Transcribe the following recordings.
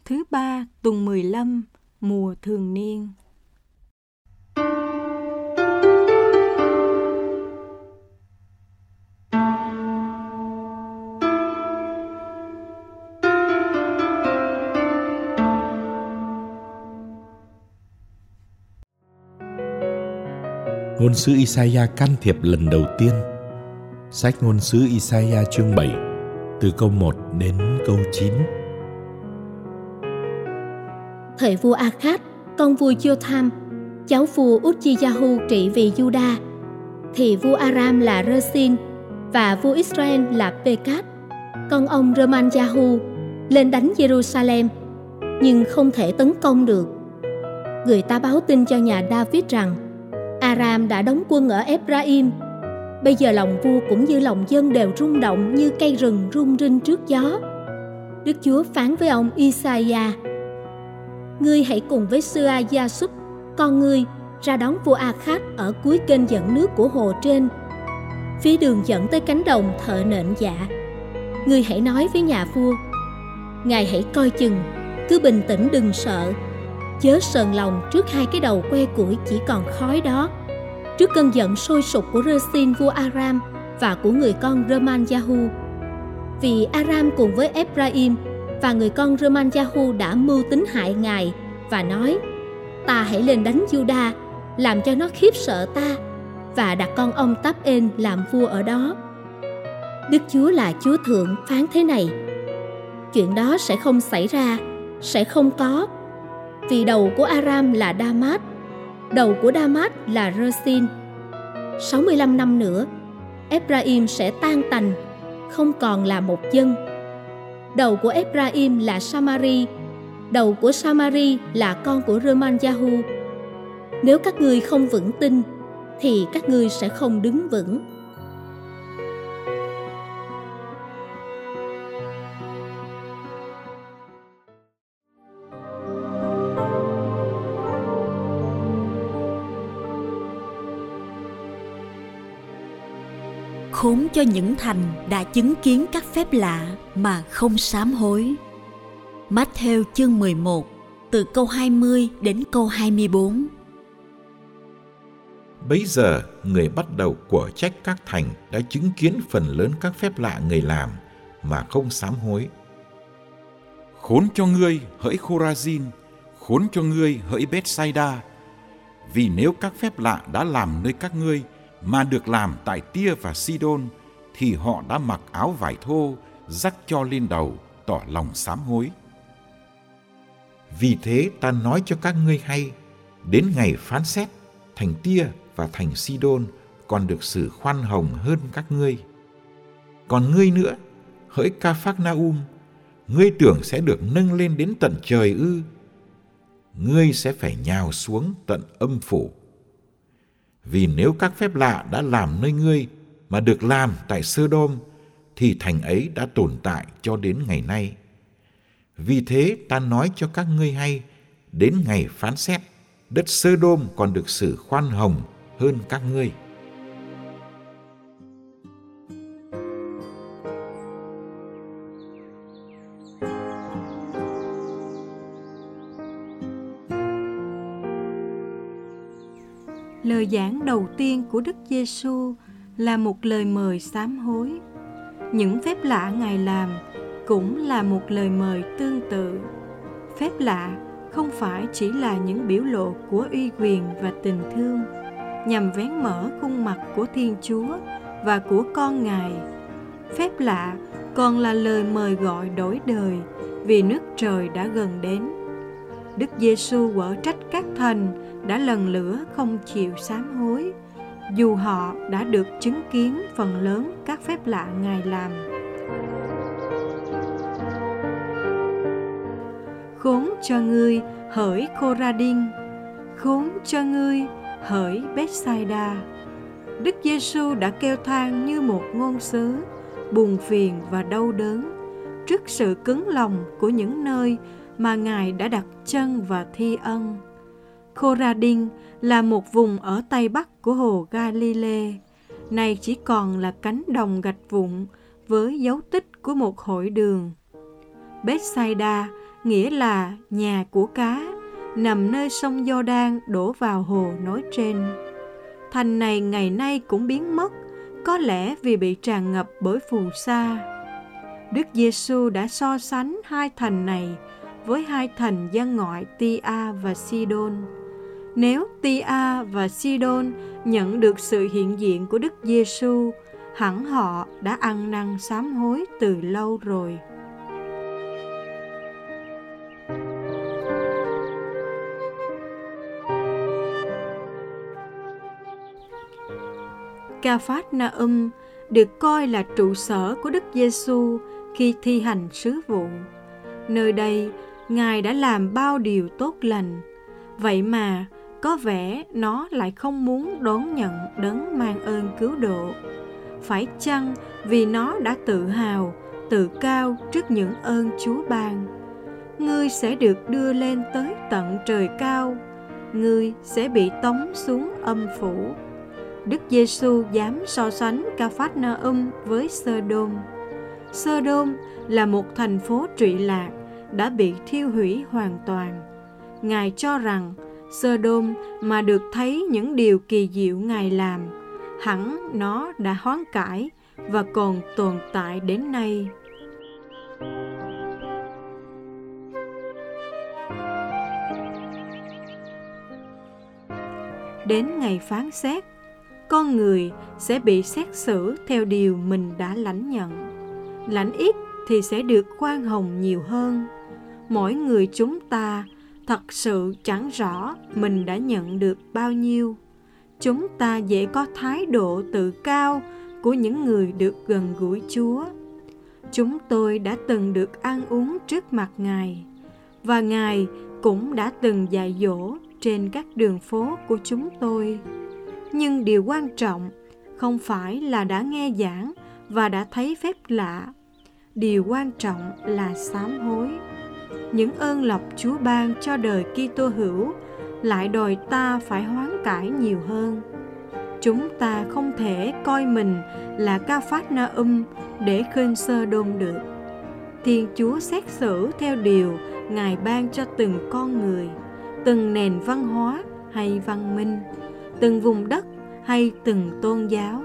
thứ 3 tuần 15 mùa thường niên. Ngôn sứ Isaiah can thiệp lần đầu tiên. Sách Ngôn sứ Isaiah chương 7, từ câu 1 đến câu 9. Thời vua Akhaz, con vua Jotham, cháu vua Uzziyahu trị vì Juda, thì vua Aram là Rơ-xin và vua Israel là Pê-cát, con ông Rơ-man-gia-hu, lên đánh Giê-ru-sa-lem, nhưng không thể tấn công được. Người ta báo tin cho nhà David rằng Aram đã đóng quân ở Ephraim. Bây giờ lòng vua cũng như lòng dân đều rung động như cây rừng rung rinh trước gió. Đức Chúa phán với ông Isaiah: Ngươi hãy cùng với Sua-gia-súp, con ngươi, ra đón vua Akhaz ở cuối kênh dẫn nước của hồ trên, phía đường dẫn tới cánh đồng thợ nện dạ. Ngươi hãy nói với nhà vua: Ngài hãy coi chừng, cứ bình tĩnh đừng sợ, chớ sờn lòng trước hai cái đầu que củi chỉ còn khói đó, trước cơn giận sôi sục của Rơ-xin vua Aram và của người con Rơ-man-gia-hu. Vì Aram cùng với Ephraim và người con Rơ-man-gia-hu đã mưu tính hại ngài và nói: Ta hãy lên đánh Juda, làm cho nó khiếp sợ ta, và đặt con ông Táp-ên làm vua ở đó. Đức Chúa là Chúa Thượng phán thế này: Chuyện đó sẽ không xảy ra, sẽ không có. Vì đầu của Aram là Đa-mát, đầu của Đa-mát là Rơ-xin. 65 năm nữa, Ephraim sẽ tan tành, không còn là một dân. Đầu của Ephraim là Samari, đầu của Samari là con của Rơ-man-gia-hu. Nếu các ngươi không vững tin, thì các ngươi sẽ không đứng vững. Khốn cho những thành đã chứng kiến các phép lạ mà không sám hối. Mát-thêu chương 11, từ câu 20 đến câu 24. Bấy giờ, người bắt đầu của trách các thành đã chứng kiến phần lớn các phép lạ người làm mà không sám hối. Khốn cho ngươi, hỡi Khorazin, khốn cho ngươi, hỡi Bethsaida, vì nếu các phép lạ đã làm nơi các ngươi mà được làm tại Tia và Sidon, thì họ đã mặc áo vải thô, rắc cho lên đầu, tỏ lòng sám hối. Vì thế ta nói cho các ngươi hay, đến ngày phán xét, thành Tia và thành Sidon còn được xử khoan hồng hơn các ngươi. Còn ngươi nữa, hỡi Ca-phác-na-um, ngươi tưởng sẽ được nâng lên đến tận trời ư? Ngươi sẽ phải nhào xuống tận âm phủ. Vì nếu các phép lạ đã làm nơi ngươi mà được làm tại Sơ-đôm, thì thành ấy đã tồn tại cho đến ngày nay. Vì thế ta nói cho các ngươi hay, đến ngày phán xét, đất Sơ-đôm còn được xử khoan hồng hơn các ngươi. Lời giảng đầu tiên của Đức Giê-xu là một lời mời sám hối. Những phép lạ Ngài làm cũng là một lời mời tương tự. Phép lạ không phải chỉ là những biểu lộ của uy quyền và tình thương, nhằm vén mở khuôn mặt của Thiên Chúa và của con Ngài. Phép lạ còn là lời mời gọi đổi đời, vì nước trời đã gần đến. Đức Giê-xu quở trách các thành đã lần lữa không chịu sám hối, dù họ đã được chứng kiến phần lớn các phép lạ Ngài làm. Khốn cho ngươi, hỡi Khoradin! Khốn cho ngươi, hỡi Bethsaida! Đức Giê-xu đã kêu than như một ngôn sứ, buồn phiền và đau đớn trước sự cứng lòng của những nơi mà Ngài đã đặt chân và thi ân. Khoradin là một vùng ở tây bắc của hồ Galilee, nay chỉ còn là cánh đồng gạch vụn với dấu tích của một hội đường. Bethsaida nghĩa là nhà của cá, nằm nơi sông Giô-đan đổ vào hồ nói trên. Thành này ngày nay cũng biến mất, có lẽ vì bị tràn ngập bởi phù sa. Đức Giêsu đã so sánh hai thành này với hai thành dân ngoại Ty-a và Si-đôn. Nếu Ty-a và Si-đôn nhận được sự hiện diện của Đức Giêsu, hẳn họ đã ăn năn sám hối từ lâu rồi. Ca-phát-na-um được coi là trụ sở của Đức Giêsu khi thi hành sứ vụ. Nơi đây, Ngài đã làm bao điều tốt lành. Vậy mà, có vẻ nó lại không muốn đón nhận đấng mang ơn cứu độ. Phải chăng vì nó đã tự hào, tự cao trước những ơn Chúa ban? Ngươi sẽ được đưa lên tới tận trời cao, ngươi sẽ bị tống xuống âm phủ. Đức Giêsu dám so sánh Ca-phát-na-um với Sơ-đôm. Sơ-đôm là một thành phố trụy lạc đã bị thiêu hủy hoàn toàn. Ngài cho rằng Sơ-đôm mà được thấy những điều kỳ diệu Ngài làm, hẳn nó đã hoán cải và còn tồn tại đến nay. Đến ngày phán xét, con người sẽ bị xét xử theo điều mình đã lãnh nhận. Lãnh ít thì sẽ được khoan hồng nhiều hơn. Mỗi người chúng ta thật sự chẳng rõ mình đã nhận được bao nhiêu. Chúng ta dễ có thái độ tự cao của những người được gần gũi Chúa. Chúng tôi đã từng được ăn uống trước mặt Ngài, và Ngài cũng đã từng dạy dỗ trên các đường phố của chúng tôi. Nhưng điều quan trọng không phải là đã nghe giảng và đã thấy phép lạ. Điều quan trọng là sám hối. Những ơn lộc Chúa ban cho đời Kitô hữu lại đòi ta phải hoán cải nhiều hơn. Chúng ta không thể coi mình là Ca-phát-na-um để khinh Sơ-đôm được. Thiên Chúa xét xử theo điều Ngài ban cho từng con người, từng nền văn hóa hay văn minh, từng vùng đất hay từng tôn giáo.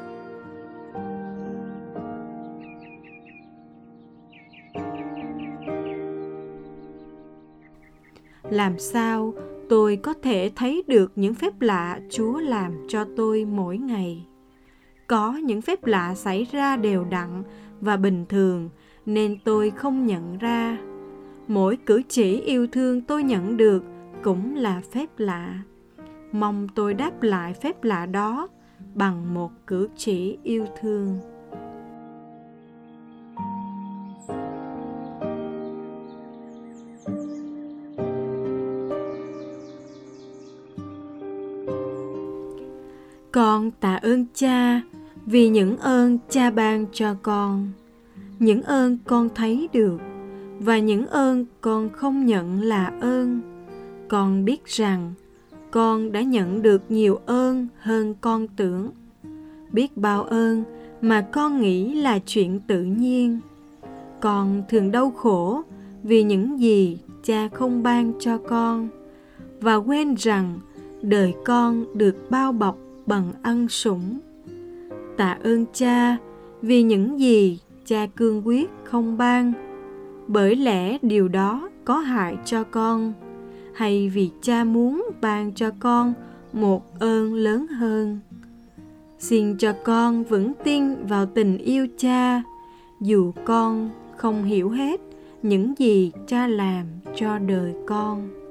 Làm sao tôi có thể thấy được những phép lạ Chúa làm cho tôi mỗi ngày? Có những phép lạ xảy ra đều đặn và bình thường nên tôi không nhận ra. Mỗi cử chỉ yêu thương tôi nhận được cũng là phép lạ. Mong tôi đáp lại phép lạ đó bằng một cử chỉ yêu thương. Con tạ ơn Cha vì những ơn Cha ban cho con, những ơn con thấy được và những ơn con không nhận là ơn. Con biết rằng con đã nhận được nhiều ơn hơn con tưởng. Biết bao ơn mà con nghĩ là chuyện tự nhiên. Con thường đau khổ vì những gì Cha không ban cho con, và quên rằng đời con được bao bọc bằng ân sủng. Tạ ơn Cha vì những gì Cha cương quyết không ban, bởi lẽ điều đó có hại cho con, hay vì Cha muốn ban cho con một ơn lớn hơn. Xin cho con vững tin vào tình yêu Cha, dù con không hiểu hết những gì Cha làm cho đời con.